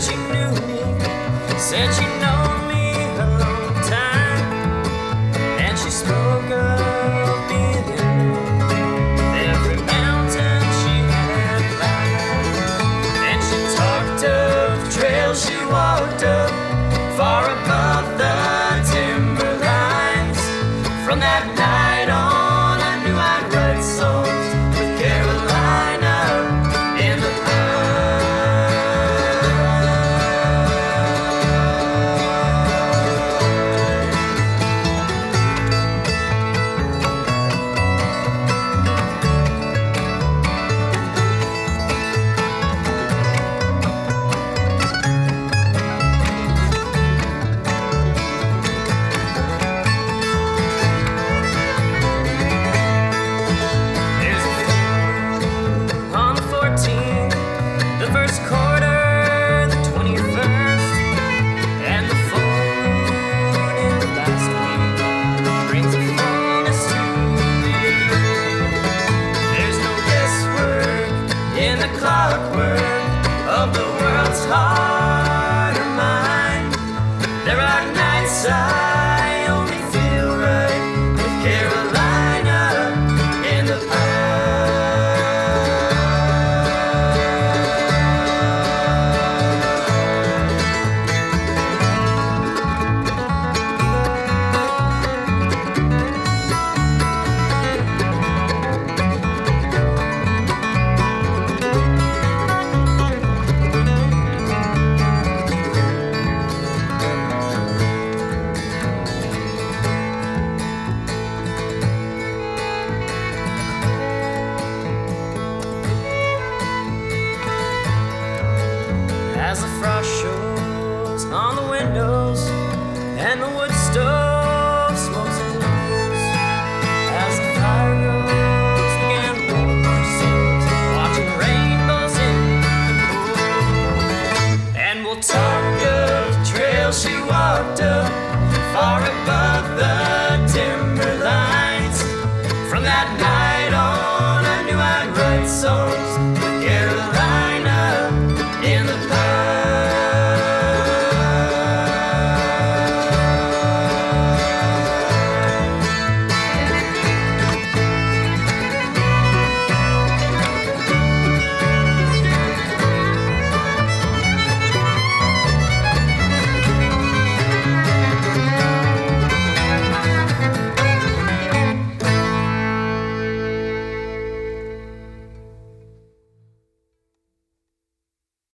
she knew me, said she'd known me a long time, and she spoke of being in every mountain she had climbed, and she talked of trails she walked up far above the timberlines. From that night on, I knew I'd write songs with Carolina in the clockwork of the world's heart or mind. There are nights I only feel right with Carolina in the as the frost shows on the windows and the wood stove smokes and glows, as the fire goes again warm our souls, watching rainbows in the cold. And we'll talk of the trail she walked up far above the timberlines. From that night on, I knew I'd write songs